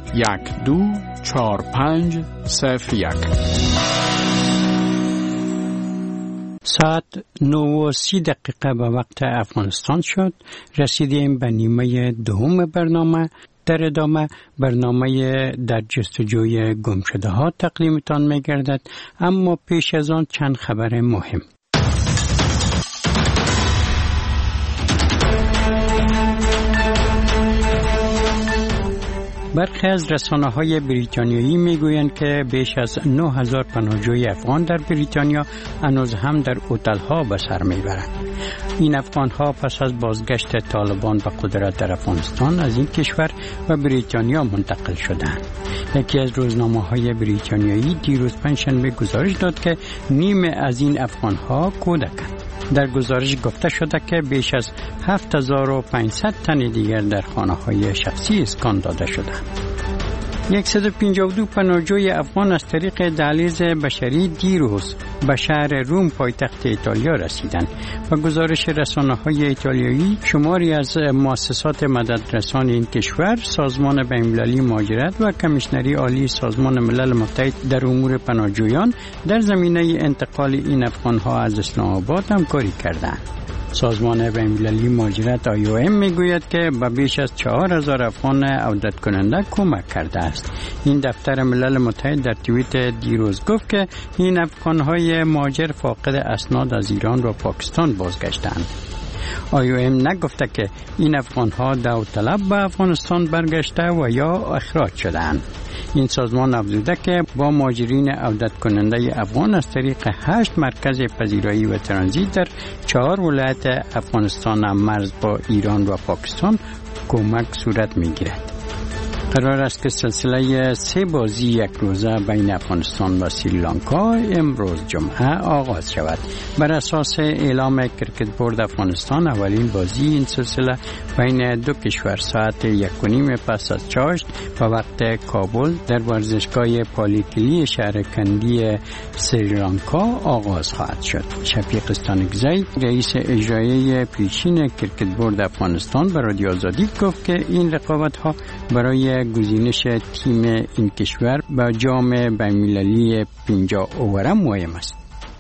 ساعت 9:30 به وقت افغانستان شد. رسیدیم به نیمه دوم برنامه. در ادامه برنامه در جستجوی گمشده ها تقدیمتان می گردد، اما پیش از آن چند خبر مهم. برخی از رسانه‌های بریتانیایی می‌گویند که بیش از 9000 پناهجوی افغان در بریتانیا هنوز هم در هتل‌ها به سر می‌برند. این افغان‌ها پس از بازگشت طالبان به قدرت در افغانستان از این کشور و بریتانیا منتقل شدند. یکی از روزنامه‌های بریتانیایی دیروز پنجشنبه گزارش داد که نیمه از این افغان‌ها کودکند. در گزارش گفته شده که بیش از 7500 تن دیگر در خانه‌های شخصی اسکان داده شدند. 152 پناهجوی افغان از طریق دهلیز بشری دیروز به شهر روم پایتخت ایتالیا رسیدند. و گزارش رسانه‌های ایتالیایی شماری از مؤسسات مددرسان این کشور، سازمان بین‌المللی مهاجرت و کمیشنری عالی سازمان ملل متحد در امور پناهجویان در زمینه انتقال این افغان‌ها از اسلام آباد همکاری کردند. سازمان بین‌المللی مهاجرت IOM میگوید که به بیش از 4000 افغان عودت کننده کمک کرده است. این دفتر ملل متحد در توییت دیروز گفت که این افغان‌های مهاجر فاقد اسناد از ایران و پاکستان بازگشتند. IOM نگفته که این افغان‌ها داوطلب به افغانستان برگشته و یا اخراج شدند. این سازمان افزوده که با مهاجرین عودت کننده افغان از طریق 8 مرکز پذیرایی و ترانزیت در 4 ولایت افغانستان مرز با ایران و پاکستان کمک صورت می‌گیرد. قرار است که سلسله 3 بازی یک روزه بین افغانستان و سریلانکا امروز جمعه آغاز شود. بر اساس اعلام کرکت بورد افغانستان اولین بازی این سلسله بین دو کشور ساعت 1:30 پس از چاشت به وقت کابل در ورزشگاه پالیکلی شهر کندی سریلانکا آغاز خواهد شد. شفیق استانکزی رئیس اجرایی پیشین کرکت بورد افغانستان به رادیو آزادی گفت که این رقابت‌ها برای گزینش تیم این کشور به جام بین‌المللی 50 اوور مهم است.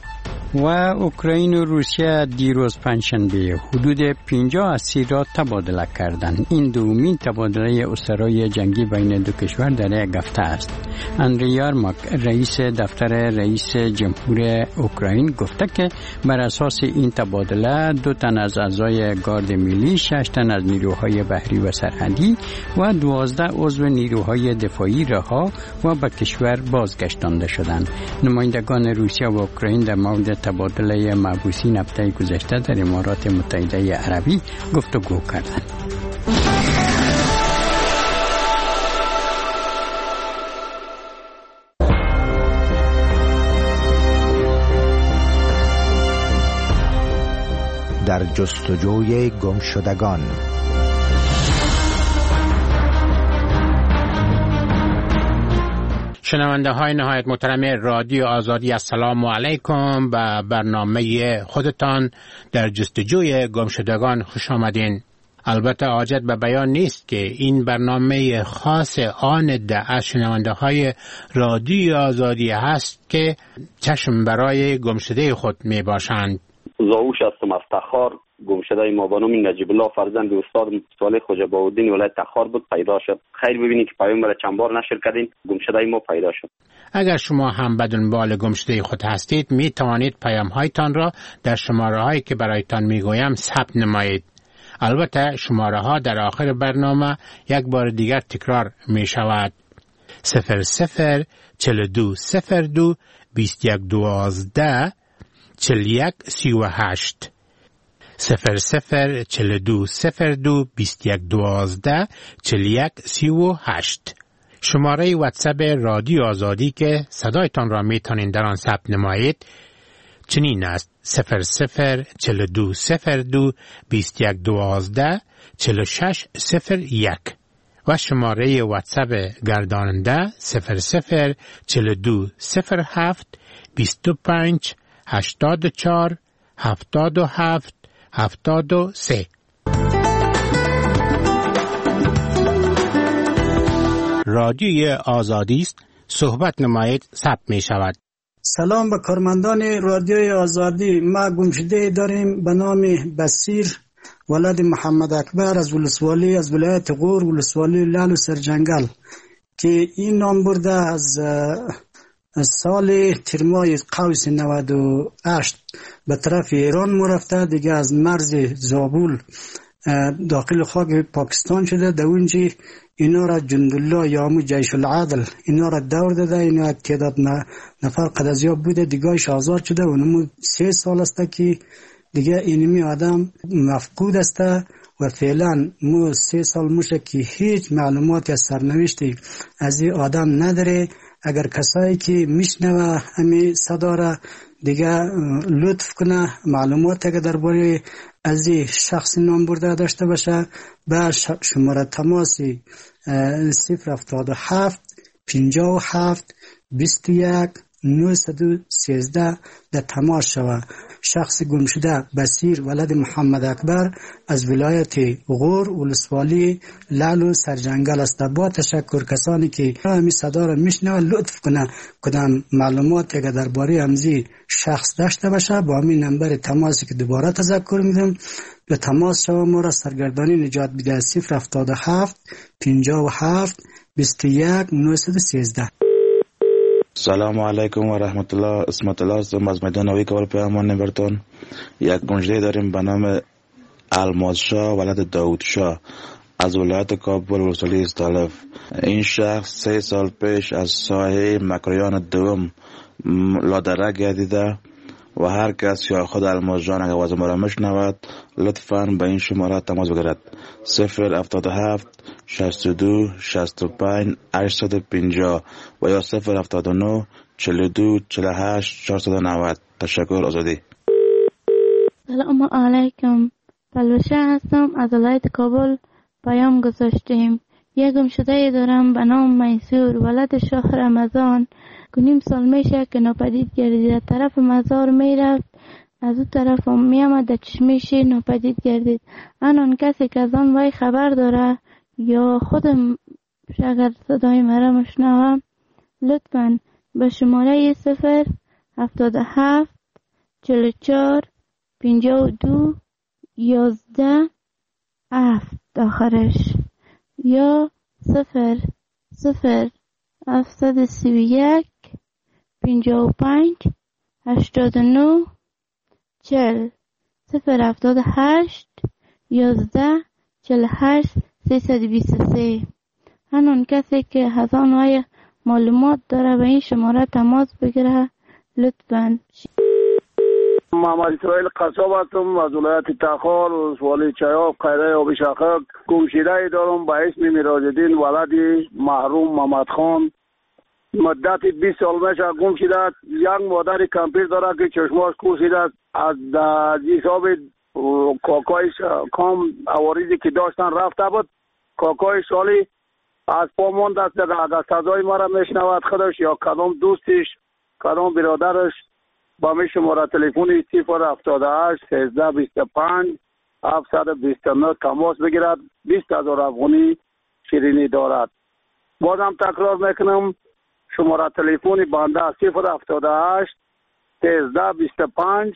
و اوکراین و روسیه دیروز پنجشنبه حدود 50 اسیر را تبادله کردند. این دومین تبادله اسرای جنگی بین دو کشور در یک هفته است. اندری یارماک رئیس دفتر رئیس جمهور اوکراین گفته که بر اساس این تبادله 2 تن از اعضای گارد ملی، 6 تن از نیروهای بحری و سرحدی و 12 عضو نیروهای دفاعی رها و به کشور بازگشتانده شدند. نمایندگان روسیه و اوکراین در مورد تبادله محبوسین هفته گذشته در امارات متحده عربی گفتگو کردند. در جستجوی گمشدگان. شنونده های نهایت محترم رادیو آزادی، السلام علیکم. به برنامه خودتان در جستجوی گمشدگان خوش آمدین. البته حاجت به بیان نیست که این برنامه خاص آن ده شنونده های رادیو آزادی هست که چشم برای گمشده خود می باشند. زاوش هستم از تخار. گمشده ما به نام نجیب الله فرزند استاد صالح خوجا باودین ولایت تخار بود پیدا شد. خیر ببینید که پیام را چند بار نشر کردین، گمشده ما پیدا شد. اگر شما هم به دنبال گمشده خود هستید می توانید پیام هایتان را در شماره هایی که برایتان می گویم ثبت نمایید. البته شماره ها در آخر برنامه یک بار دیگر تکرار می شود. 00 42 02 21 12 41 38 00 42 02 21 12 41 38. شماره واتساپ رادیو آزادی که صدایتان را میتونین در آن ثبت نمایید چنین است: 00 42 02 21 12 46 01 و شماره واتساپ گرداننده 00 42 07 25 84 77 73. رادیوی آزادی است. صحبت نمایید ثبت می شود. سلام به کارمندان رادیوی آزادی. ما گمشده داریم به نام بصیر ولد محمد اکبر از ولایت غور ولسوالی لالو سرجنگل که این نام برده از سال ترمای قوس 98 به طرف ایران مرفته، دیگه از مرز زابل داخل خاک پاکستان شده. در اونجا اینا را جندالله یا همون جیش العدل اینا را دور داده. اینا تعداد نفر قدزیاب بوده، دیگهش آزاد شده و نمو 3 سال است که دیگه اینمی آدم مفقود است و فعلا مو 3 سال میشه که هیچ معلوماتی از سرنوشتی از این آدم نداره. اگر کسایی که میشنوه همین صدا را دیگه لطف کنه معلوماتی که درباره از این شخص نام برده داشته باشه به شماره تماسی 077 57 21 913 در تماس شود. شخص گم شده بصیر ولد محمد اکبر از ولایت غور ولسوالی لالو سرجنگل است. با تشکر کسانی که همین صدا را میشنوند لطف کنه کدام معلوماتی که درباره همزی شخص داشته باشه با همین نمبر تماسی که دوباره تذکر میدم به تماس شما ما را سرگردانی نجات بده. 077 57 21 913. سلام علیکم و رحمت الله. اسمت الله هستم از میدان نوی کابل پیامان برتون. یک گنجده داریم به نام الماس شاه ولد داود شاه از ولایت کابل ولسوالی استالف. این شخص 3 سال پیش از ساحه مکریان دوم لادره گردیده و هر کس یا خود الماس جان اگر وزن را میشنود لطفاً به این شماره تماس بگیرد. 077 62 65 850 و یا 079 42 48 490. تشکر. آزادی. سلام علیکم. پلوشه هستم از ولایت کابل. پیام گذاشتیم. یک گمشده دارم به نام میسور ولد شاه رمضان. 9 سال میشه که ناپدید گردید. طرف مزار میرفت از اون طرف میامد در چشمش ناپدید گردید. آن کسی که از آن وای خبر داره یا خودم اگر صدای مرا مشنوم لطفاً به شماره 077 44 52 11 7 آخرش یا 731 55 89 40 078 11 48 323. هنون کسی که هزان وای معلومات داره به این شماره تماس بگیره لطفاً. محمد اسرائیل قصاب هستم از ولایت تخار ولسوالی چایاب قیره آب شقق. گمشده دارم به اسم میراج‌الدین ولد محروم محمد خان. مدت 20 سال میشه گم شده. یک مادر کمپیر داره که چشماش کوسیده از حساب کاکایش کام عوارضی که داشتن رفته بود. کاکای سالی از پا مانده است. اگر صدای ما را میشنود خودش یا کدام دوستش کدام برادرش با می شماره تلفنی 078 1325 729 تماس بگیرد. 20,000 افغانی شیرینی دارد. بازم تکرار میکنم شماره تلفنی بنده 078 1325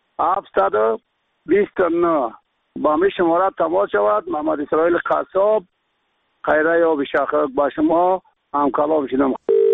729 با می شماره تماس شود. محمد اسرائیل قصاب قیره آب شقق با شما هم کلام شدم.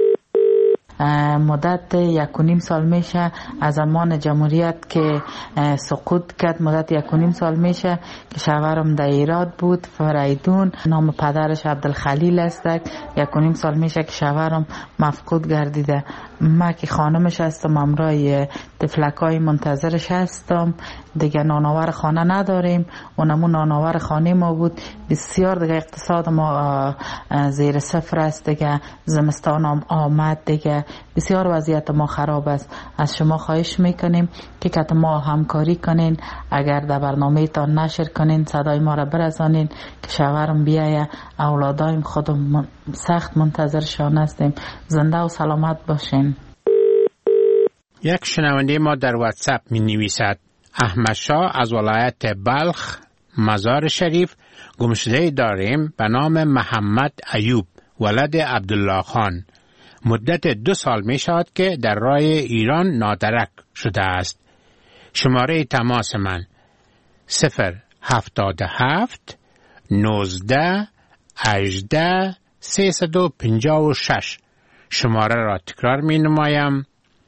مدت 1.5 سال میشه از زمان جمهوریت که سقوط کرد. مدت 1.5 سال میشه که شوهرم در ایراد بود. فریدون نام پدرش عبدالخلیل است. 1.5 سال میشه که شوهرم مفقود گردیده. ما که خانمش هستم همراه طفلکای منتظرش هستم. دیگه نانآور خانه نداریم. اونمون نانآور خانه ما بود. بسیار دیگه اقتصاد ما زیر صفر است. دیگه زمستان هم آمد. دیگه بسیار وضعیت ما خراب است. از شما خواهش میکنیم که کت ما همکاری کنین. اگر در برنامه تان نشر کنین صدای ما را برسانین که شوهرم بیایه. اولادایم خودم سخت منتظرشان هستیم. زنده و سلامت باشین. یک شنونده ما در واتساپ می نویسد احمد شاه از ولایت بلخ مزار شریف گمشده داریم به نام محمد ایوب ولد عبدالله خان. مدت 2 سال می شود که در راه ایران نادرک شده است. شماره تماس من 077 19 18 356. شماره را تکرار می نمایم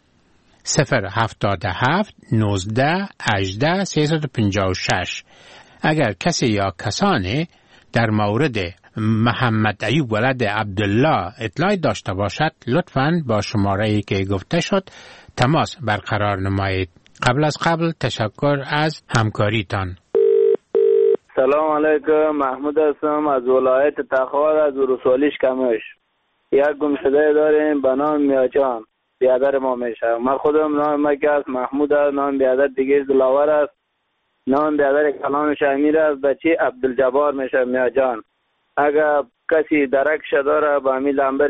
077 19 18 356. اگر کسی یا کسانی در مورد محمد ایوب ولد عبدالله اطلاعی داشته باشد لطفاً با شماره‌ای که گفته شد تماس برقرار نمایید. قبل از قبل تشکر از همکاریتان. سلام علیکم، محمود هستم از ولایت تخار از ولسوالی کمش. یک گمشده داریم به نام میاجان، بیادر ما میشه. من خودم نام مکه است، محمود است. نام بیادر دیگه دلاور است. نام بیادر کلامش امیر است. بچه عبدالجبار میشه میاجان. اگر کسی درکش داره با امی لمبر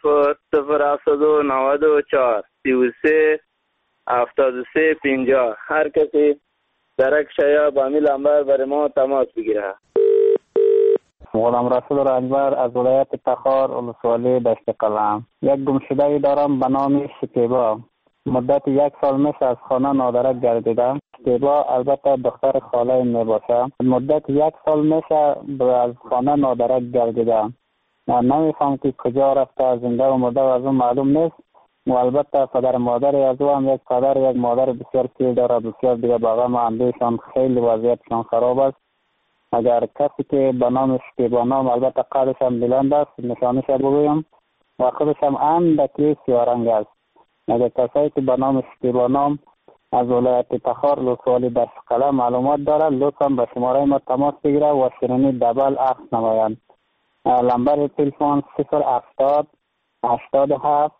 00794 33 73 50. هر کسی درکش یا با امی لمبر برای ما تماس بگیره. غلام رسول رنجبر از ولایت تخار ولسوالی دشت قلم. یک گمشده دارم به نام شکیبا. مدت 1 سال میشه از خانه نادرک گردیدم. شکیبا البته دختر خاله می باشه. مدت 1 سال میشه از خانه نادرک گردیدم. نمیفهم که کجا رفته، زنده و مرده از اون معلوم نیست. و البته پدر مادر از او هم یک پدر یک مادر بسیار پیر داره، بسیار دیگه باقا معندهشان خیلی وضعیتشان خراب است. اگر کسی که به نام شکیبا نام، البته قدش هم بلند است، نشانش بگویم و خودش هم اندکی سیارنگ است. اگر کسایی که به نام شکیبا نام از ولایت تخار ولسوالی دشت قلم معلومات داره لطفا به شماره ما تماس بگیره و شیرینی دبل عکس نمایند. لمبر تلفن 070 87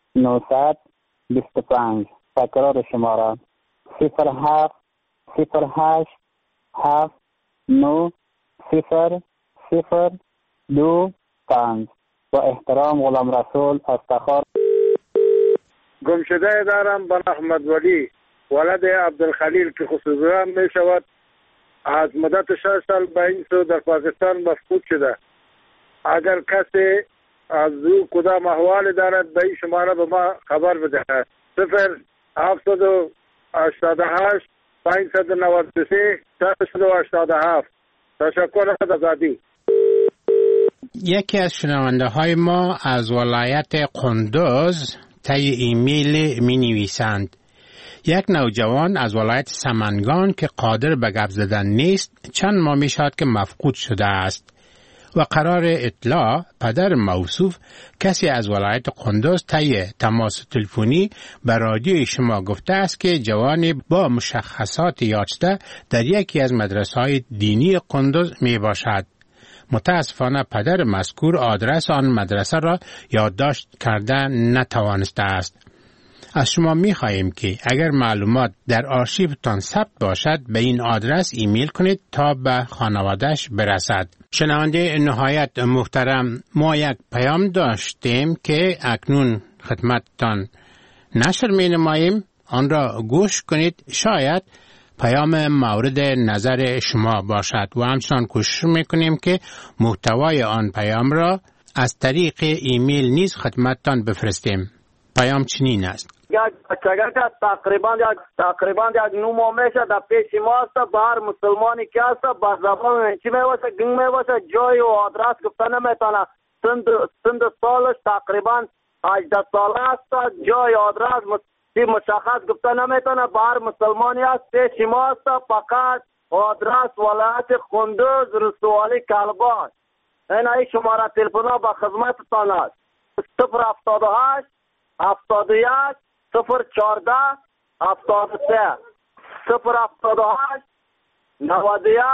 925. تکرار شماره 07 08 7 9 0 0 2 5. با احترام غلام رسول از تخار. گمشده دارم به احمد ولی ولد عبدالخلیل که خصوصا می شود از مدت 6 سال به این سو در پاکستان مفقود شده. اگر کسی از او کدام احوال دارد به این شماره به ما خبر بدهد. 0788 593 387. تشکر از آزادی. یکی از شنونده های ما از ولایت قندوز طی ایمیل می نویسند: یک نوجوان از ولایت سمنگان که قادر به گپ زدن نیست چند ماه می شود که مفقود شده است و قرار اطلاع پدر موصوف کسی از ولایت قندوز طی تماس تلفنی به رادیوی شما گفته است که جوانی با مشخصات یافته در یکی از مدرسه‌های دینی قندوز می باشد. متاسفانه پدر مذکور آدرس آن مدرسه را یادداشت کرده نتوانسته است. از شما می خواهیم که اگر معلومات در آرشیوتان ثبت باشد به این آدرس ایمیل کنید تا به خانواده‌اش برسد. شنونده نهایت محترم، ما یک پیام داشتیم که اکنون خدمتتان نشر می نماییم. آن را گوش کنید، شاید پیام مورد نظر شما باشد و همچنان کوشش می کنیم که محتوای آن پیام را از طریق ایمیل نیز خدمتتان بفرستیم. پیام چنین است: یک بچگه که تقریبا یک 9 ماه میشه در پیش ما است. بر مسلمانی که است با زبان چی میواسه گنگ میواسه جای و آدرس گفته نمیتونه. سند سالش تقریبا 18 ساله است. جای آدرس مشخص گفته نمیتونه. بر مسلمانی است پیش ما است. فقط آدرس ولایت قندوز ولسوالی کلباش. این شماره تلفن با خدمتتان است: 078 71 014 73 078 91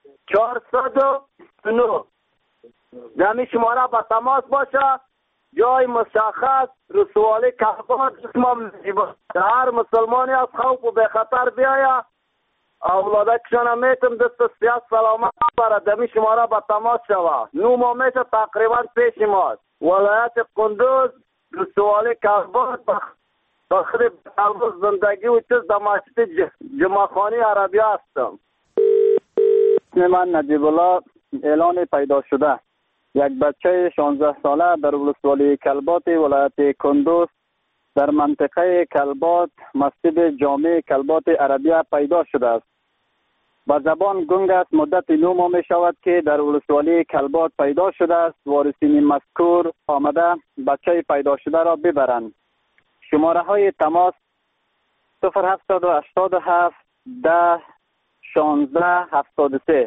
409. دمی شماره با تماس باشه. جای مشخص رسوالی کهبات اسمم هر مسلمانی از خوف و به خطر بیاید اولاده کشان میتم دست سیاست سلامت برد. دمی شماره با تماس شوه. 9 ماه میشه تقریبا پیش ماست. ولایت قندوز رسوالی کهبات داخل قلب زندگی و چیز در مسجد جمعخانی عربی هستم. من نجیب الله اعلان پیدا شده. یک بچه 16 ساله در ولسوالی کلبات ولایت کندوز در منطقه کلبات مسجد جامع کلبات عربیه پیدا شده است. با زبان گنگ است. مدت 9 ماه می شود که در ولسوالی کلبات پیدا شده است. وارثین مذکور آمده بچه پیدا شده را ببرند. شماره های تماس 0787 10 16 73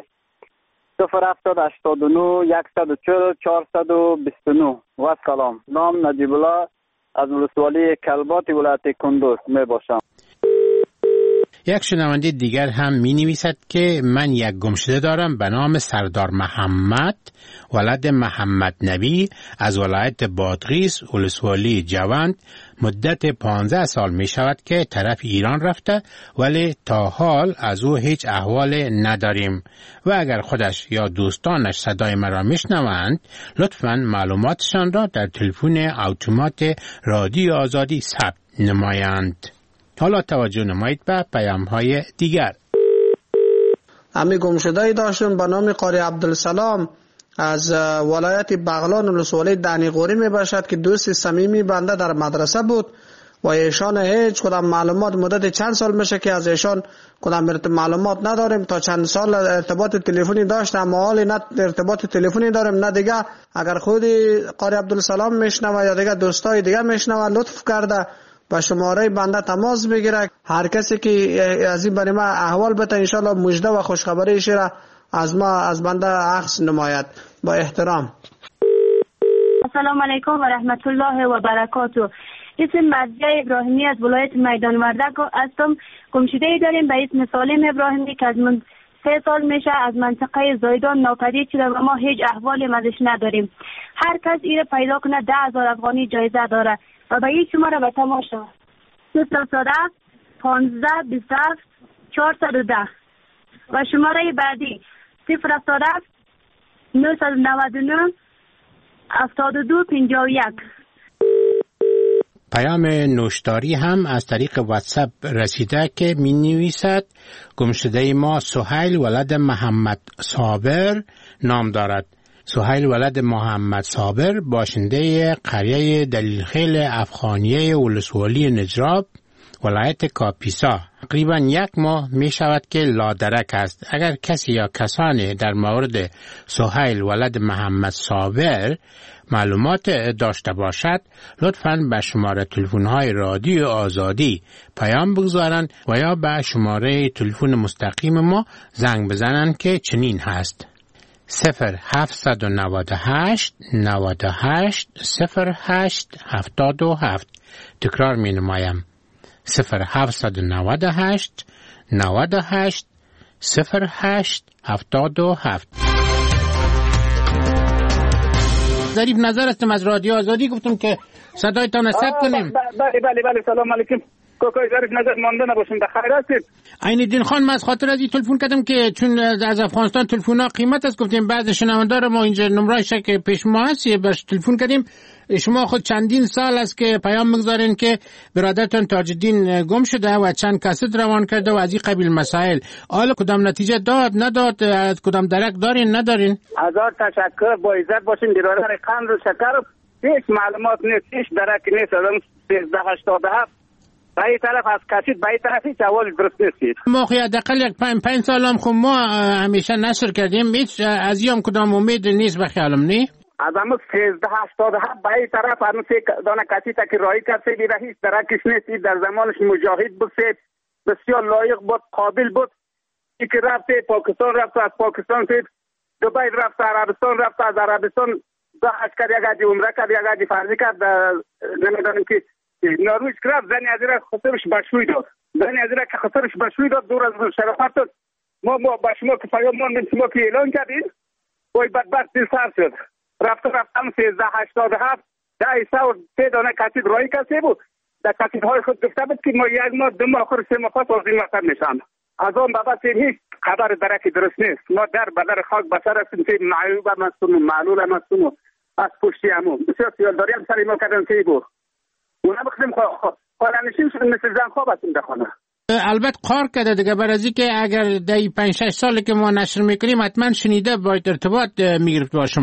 0789 140 429 و سلام. نام نجیب الله از ولسوالی کلبات ولایت کندوز می باشم. یک شنونده دیگر هم می نویسد که من یک گمشده دارم به نام سردار محمد ولد محمد نبی از ولایت بادغیس ولسوالی جوند. مدت 15 سال می شود که طرف ایران رفته ولی تا حال از او هیچ احوال نداریم و اگر خودش یا دوستانش صدای مرا میشنوند لطفاً معلوماتشان را در تلفن اتومات رادیو آزادی ثبت نمایند. حالا توجه نمایید به پیام‌های دیگر. امی گمشده‌ای داشتم به نام قاری عبدالسلام از ولایت بغلان ولسوالی دنیقوری می باشد که دوست صمیمی بنده در مدرسه بود و ایشان هیچ کدام معلومات مدت چند سال میشه که از ایشان کدام معلومات نداریم. تا چند سال ارتباط تلفنی داشتم اما حالی نه ارتباط تلفنی داریم نه دیگه. اگر خودی قاری عبدالسلام میشنوه یا دیگه دوستای دیگه میشنوه لطف کرده با شماره بنده تماس بگیره. هر کسی که از این برای ما احوال بده انشالله مژده و خوشخبریش را از بنده عکس نماید. با احترام. السلام علیکم و رحمت الله و برکاته. اسم مرضیه ابراهیمی از ولایت میدان وردک هستم. گمشده‌ای داریم به اسم سالم ابراهیمی که از من 3 سال میشه از منطقه زایدان ناپدید شده و ما هیچ احوالی ازش نداریم. هر کس ایره پیدا کنه 10,000 افغانی جایزه داره و به این شماره به تماشا 017 15 27 410 و شماره بعدی 017 999 72 51. پیام نوشتاری هم از طریق واتساپ رسیده که می نویسد گمشده ما سهیل ولد محمد صابر نام دارد. سهیل ولد محمد صابر باشنده قریه دلیلخیل افغانیه ولسوالی نجراب ولایت کاپیسا تقریبا 1 ماه می شود که لادرک است. اگر کسی یا کسانی در مورد سهیل ولد محمد صابر معلومات داشته باشد لطفاً به شماره تلفن‌های رادیو آزادی پیام بگذارند و یا به شماره تلفن مستقیم ما زنگ بزنند که چنین هست 0798 98 08 77. تکرار می نمایم 0798 98 08 77. ظریف نظر هستم از رادیو آزادی. گفتم که صدایتان ثبت کنیم. بله سلام علیکم. کوکای ظریف نظر مانده نباشین. بخیر هستید؟ عین‌الدین خان من از خاطر از این تلفن کردم که چون از افغانستان تلفن‌ها قیمت است گفتیم بعضی شنوندار ما اینجا نمره‌اش که پیش ما هست باش تلفن کردیم. شما خود چندین سال است که پیام میگذارین که برادرتون تاج‌الدین گم شده و چند کاست روان کرده و از این قبیل مسائل. حالا کدام نتیجه داد نداد؟ کدام درک دارین ندارین؟ هزار تشکر. با عزت باشین. برادر قند و شکر هیچ معلومات نیست، هیچ درک نیست. از 1387 به این طرف از کشید به این طرف هیچ اول درست نیستید. ما خیلی حداقل یک 5 سال هم خب ما همیشه نشر کردیم. هیچ از یام کدام امید نیست به خیالم نی. از همون 1387 به این طرف هنوز دانه کسی تا که رایی کرد سیدی را هیچ درکش نیستید. در زمانش مجاهد بود، بسیار لایق بود، قابل بود. ای که رفت پاکستان رفت، از پاکستان سید دبی رفت، عربستان رفت، از عربستان دا حج کرد، یک حج عمره کرد، یک حج فرضی کرد. نمیدانم که نروژ رفت زنی از را خسرش بشوی داد. زنی از را که خسرش بشوی داد دور از شرافت داد. ما با شما که پیام ماندیم شما که اعلان کردین وای بدبخت دل سر شد. رفتم 1387 3 دانه کسید رایی کسی بود. در کسیدهای خود گفته بود که ما 1 ماه 2 ماه آخر 3 ماه پس از این وطن میشم. از آن بابا هیچ خبر درکی درست نیست. ما در بدر خاک بسر هستیم که معیوب هم هستیم و معلول هم هستیم و از پشتی همون بسیار سیالداری هم سری ما کردن که بود. اونا بخدیم خاننشین شدیم مثل زن خواب هستیم در خانه. البته قار کرده دیگه برای که اگر 5-6 ساله که ما نشر میکنیم حتما شنیده باید ارتباط میگرفت با شما.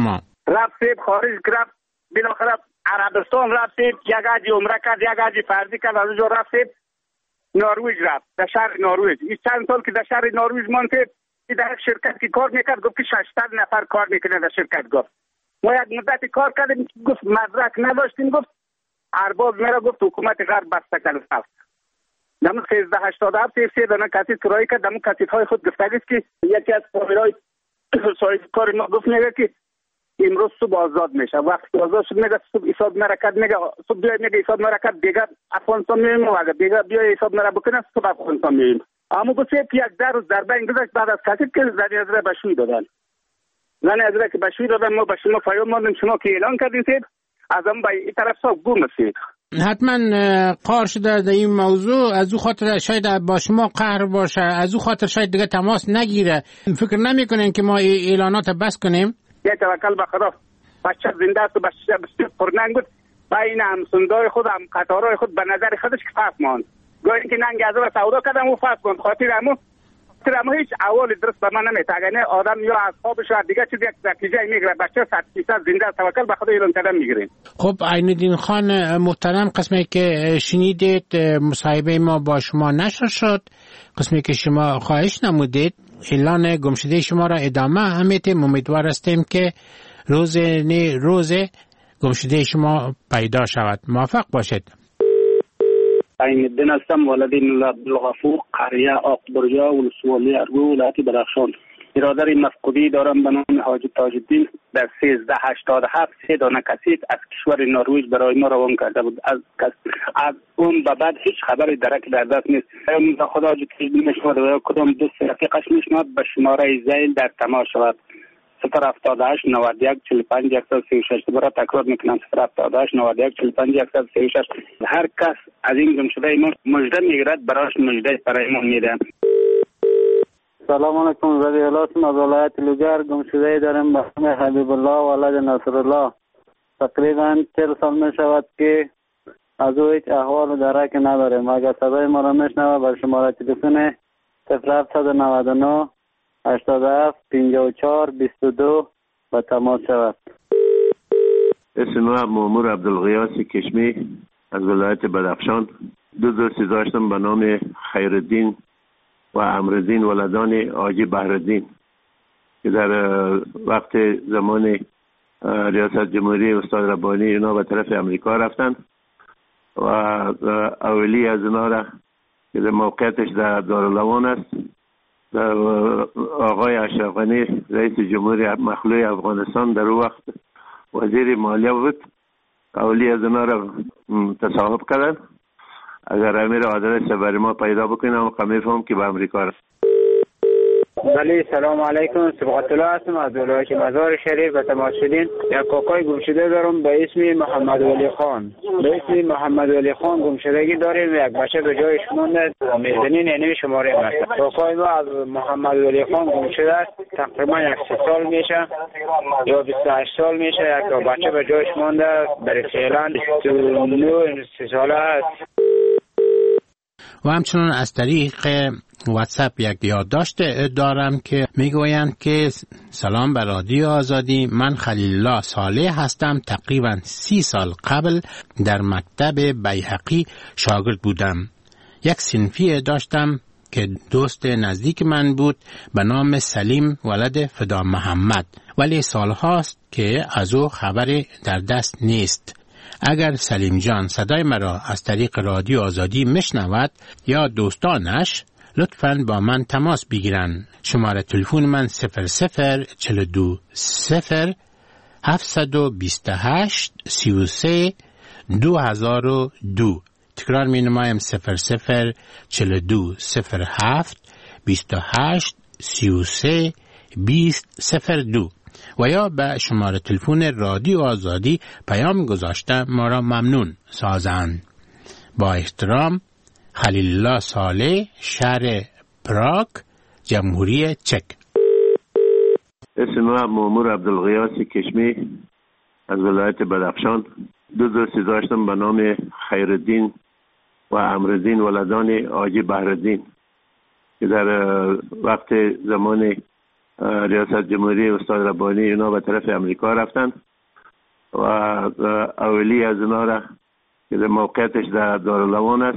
رفت خارج رفت بالاخره عربستان رفت یک حج عمره کرد یک حج فرضی کرد از اونجا رفت نروژ رفت در شهر نروژ این چند سال که در شهر نروژ ماند در شرکت که کار میکرد گفت که 600 نفر کار میکنه در شرکت گفت ما یک مدت کار کردیم گفت مدرک نداشتیم گفت ارباب میرا گفت حکومت غرب بسته کرد رفت دم 1387 سه دانه کتیت کرایه کرد دم کتیت های خود گفتگی است که یکی از فامیلای صاحب کار ما گفت میگه که امروز صبح آزاد میشه وقتی آزاد شد میگه صبح حساب نرکت میگه صبح بیاید میگه حساب نرکت دیگه افغانستان میریم و اگه دیگه بیا حساب نرا بکنه صبح افغانستان میریم اما گفت یک در روز ضربه گذاشت بعد از کتیت که زنی از بشوی دادن زنی از که بشوی دادن ما به شما پیام دادیم شما که اعلان کردین از اون به این طرف صاحب گم است حتما قار شده در این موضوع از او خاطر شاید با شما قهر باشه از او خاطر شاید دیگه تماس نگیره فکر نمیکنین که ما اعلانات بس کنیم یه توکل به خدا بچه زنده است و بچه بسیار پرننگ بود بین همسندای خود هم قطارهای خود به نظر خودش که فرق ماند گاهی اینکه ننگ از و سودا کردم و فرق ماند خاطر امو هیچ اول درست به من نمیتاگنه آدم یا اصحابش و دیگه چیز یک نتیجه میگیره بچه 100% زنده است توکل به خدا اعلان کردن میگیرین. خب عینالدین خان محترم قسمی که شنیدید مصاحبه ما با شما نشر شد قسمی که شما خواهش نمودید اعلان گمشده شما را ادامه همیتیم امیدوار هستیم که روز گمشده شما پیدا شود موفق باشید. عینالدین هستم والدین عبدالغفور قریه آقبریا ولسوالی ارگو ولایت بدخشان برادر مفقودی دارم به نام حاجی تاج الدین در 1387 سه دانه کسیت از کشور نروژ برای ما روان کرده بود از اون به بعد هیچ خبری درک در دست نیست خدا حاجی تاج الدین میشود و کدام دوست رفیقش میشود به شماره زیل در تماس شود 078 91 45 136 برای تکرار میکنم 078 91 45 136 هر کس از این گمشده ما مژده میگیرد برایش مژده برای ما میده. سلام علیکم رادی الهاتون از ولایت لوگر گمشده داریم به نام حبیب الله ولد نصر الله تقریبا 40 سال می شود که از او هیچ احوال و درک نداریم اگر صدای ما را میشنوه بر شماره تلفن 0799 87 54 22 و تماس شود. اسم مامور عبدالغیاس کشمی از ولایت بدخشان دو دوستی داشتم به نام خیرالدین و امرالدین ولدان حاجی بهرالدین که در وقت زمان ریاست جمهوری استاد ربانی اینا به طرف امریکا رفتن و اولی از اینا را که در موقعیتش در دارالعوان است آقای اشرف غنی رئیس جمهوری مخلوع افغانستان در وقت وزیر مالیه بود اولی از اینا را تصاحب کردن اگر امیر آدرس برای ما پیدا بکنم میفهم که به امریکا رفت. بله سلام علیکم صبحت الله هستم از ولایت مزار شریف به تماس شدین یک کاکای گمشده دارم به اسم محمد ولی خان گمشدگی داریم یک بچه به جایش مونده میزنین یعنی شماره هست کاکای ما از محمد ولی خان گمشده است تقریبا 1 سال میشه یا 28 سال میشه یک بچه به جایش مونده برای فعلا 29 ساله است. و همچنان از طریق واتساپ یک یادداشت دارم که میگویند که سلام بر رادیو آزادی من خلیل الله صالح هستم تقریبا 30 سال قبل در مکتب بیهقی شاگرد بودم یک صنفی داشتم که دوست نزدیک من بود به نام سلیم ولد فدا محمد ولی سالهاست که از او خبری در دست نیست اگر سلیم جان صدای مرا از طریق رادیو آزادی میشنود یا دوستانش لطفاً با من تماس بگیرن شماره تلفن من 0042 0 728 33 2002 تکرار می نمایم 0042 07 28 33 2002 و یا به شماره تلفن رادیو آزادی پیام گذاشته ما را ممنون سازند. با احترام خلیل الله صالح شهر پراگ جمهوری چک. اسم مامور عبدالغیاس کشمی از ولایت بدخشان دو دوستی داشتم به نام خیرالدین و امرالدین ولدان حاجی بهرالدین که در وقت زمان ریاست جمهوری استاد ربانی اینا به طرف امریکا رفتن و اولی از اینا را که در موقعیتش در دارالعوان است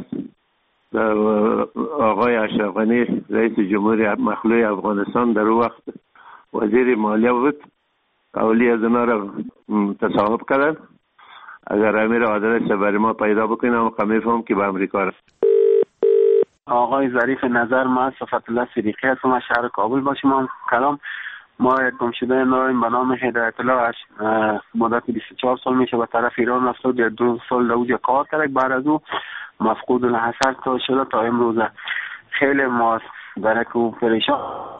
آقای اشرف غنی رئیس جمهوری مخلوع افغانستان در اون وقت وزیر مالیه بود. اولی از اینا را تصاحب کردن. اگر امیر آدرس برای ما پیدا بکنیم میفهم که به امریکا رفت. آقای ظریف نظر، ما صفت الله صدیقی هستم از شهر کابل با شما کلام. ما یک گمشده داریم به نام هدایت الله، مدت 24 سال میشه به طرف ایران رفته، 2 سال در کار کرد، بعد از او مفقود الحصر تا شده تا امروز. خیلی ما درک و پریشان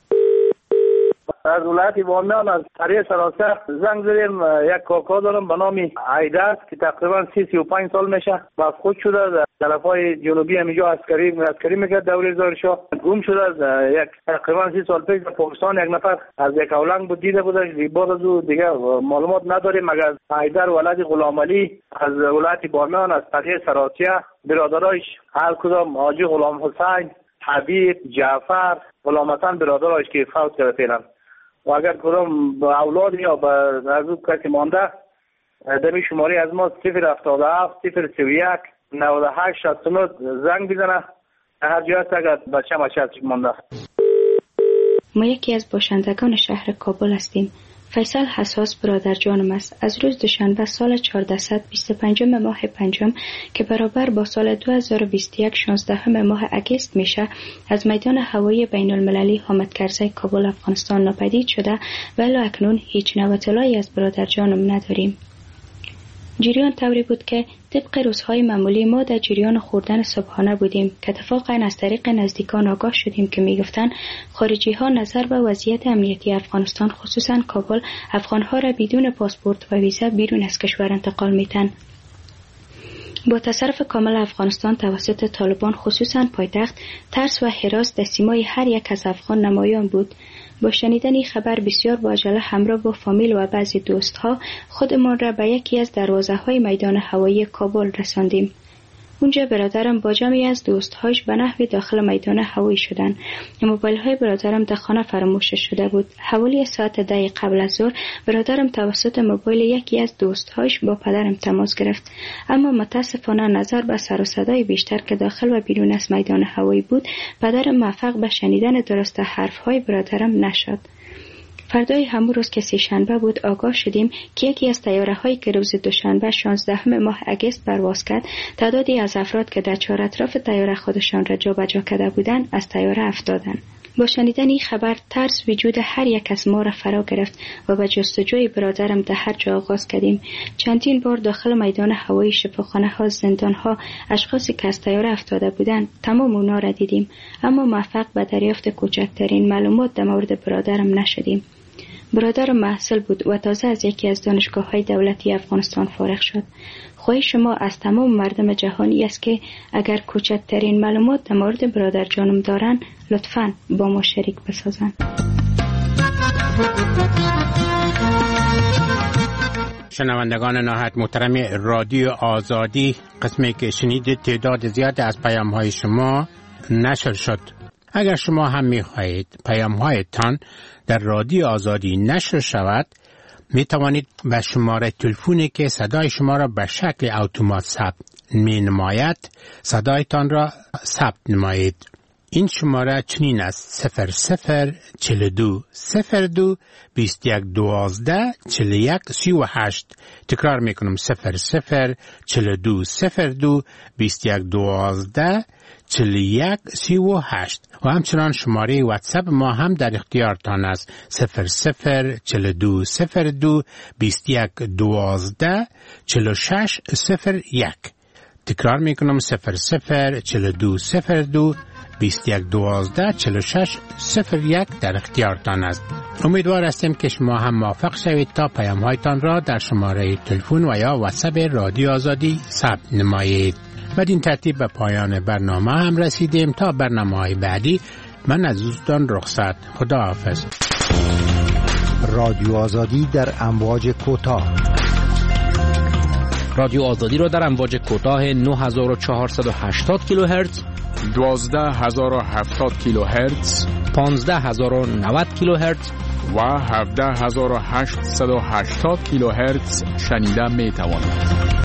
از ولایت بامیان از قریه سراسر زنگ زدیم. یک کاکا دارم به نام عیدر که تقریبا 35 سال میشه مفقود شده در طرفای جنوبی همینجا عسکری میکرد دوره زارشاه. گم شده یک تقریبا 30 سال پیش در پاکستان. یک نفر از یک اولنگ بود دیده بودش، بعد از او دیگه معلومات نداریم مگر عیدر ولد غلام علی از ولایت بامیان از قریه سراسر. برادرایش هر کدام حاجی غلام حسین، حبیب، جعفر، غلام حسن برادرایش که فوت کرده فعلا. و اگر کدام اولاد یا از او کسی مانده دمی شماری از ما 077 031 98 69 زنگ بزنه. هر جای هست اگر بچه مچه مانده. ما یکی از باشندگان شهر کابل هستیم. فیصل حساس برادر جانم است. از روز دوشنبه سال 1425 ماه پنجم که برابر با سال 2021 16 ماه اگست میشه، از میدان هوایی بین المللی حامد کرزی کابل افغانستان ناپدید شده و الی اکنون هیچ نوع اطلاعی از برادر جانم نداریم. جریان طوری بود که طبق روزهای معمولی ما در جریان خوردن صبحانه بودیم که اتفاقاً از طریق نزدیکان آگاه شدیم که میگفتند خارجی ها نظر به وضعیت امنیتی افغانستان خصوصاً کابل افغانها را بدون پاسپورت و ویزا بیرون از کشور انتقال میتن. با تصرف کامل افغانستان توسط طالبان خصوصاً پایتخت، ترس و هراس در سیمای هر یک از افغان نمایان بود. با شنیدن این خبر بسیار با عجله همراه با فامیل و بعضی دوستها خودمان را به یکی از دروازه‌های میدان هوایی کابل رساندیم. اونجا برادرم با جمعی از دوستهاش به نحوی داخل میدان هوایی شدن. موبایل های برادرم در خانه فراموش شده بود. حوالی ساعت 10 قبل از ظهر برادرم توسط موبایل یکی از دوستهاش با پدرم تماس گرفت، اما متاسفانه نظر به سر و صدای بیشتر که داخل و بیرون از میدان هوایی بود، پدرم موفق به شنیدن درست حرفهای برادرم نشد. فردای همون روز که سه‌شنبه بود آگاه شدیم که یکی از طیاره‌هایی که روز دوشنبه 16 ماه اگست پرواز کرد، تعدادی از افراد که در چهار اطراف طیاره خودشان را جابجا کرده بودند از طیاره افتادند. با شنیدن این خبر ترس وجود هر یک از ما را فرا گرفت و به جستجوی برادرم در هر جا آغاز کردیم. چندین بار داخل میدان هوایی، شفاخانه‌ها، زندان‌ها، اشخاصی که از طیاره افتاده بودند تمام اونا را دیدیم، اما موفق به دریافت کوچکترین معلومات در مورد برادرم نشدیم. برادرم محصل بود و تازه از یکی از دانشگاه‌های دولتی افغانستان فارغ شد. خواهش شما از تمام مردم جهانی است که اگر کوچکترین معلومات در مورد برادر جانم دارن لطفاً با ما شریک بسازن. شنوندگان نهایت محترم رادیو آزادی، قسمی که شنیدید تعداد زیاد از پیام‌های شما نشر شد. اگر شما هم می‌خواهید پیام‌هایتان در رادیو آزادی نشر شود، می توانید به شماره تلفنی که صدای شما را به شکل اتومات ثبت می نماید صدایتان را ثبت نمایید. این شماره چنین است: 0042 02 21 12 41 38. تکرار می کنم: 0042 02 21 12 41 38. و همچنان شماره واتساپ ما هم در اختیارتان است: 0042 02 21 12 46 01. تکرار میکنم: 0042 02 21 12 46 01 در اختیارتان است. امیدوار هستیم که شما هم موفق شوید تا پیام‌هایتان را در شماره تلفن و یا واتساپ رادیو آزادی ثبت نمایید. بدین ترتیب به پایان برنامه هم رسیدیم. تا برنامه‌های بعدی من از دوستان رخصت. خدا حافظ. رادیو آزادی در امواج کوتاه. رادیو آزادی را در امواج کوتاه 9480 کیلوهرتز، 12070 کیلوهرتز، 15090 کیلوهرتز و 17880 کیلوهرتز شنیده می توانید.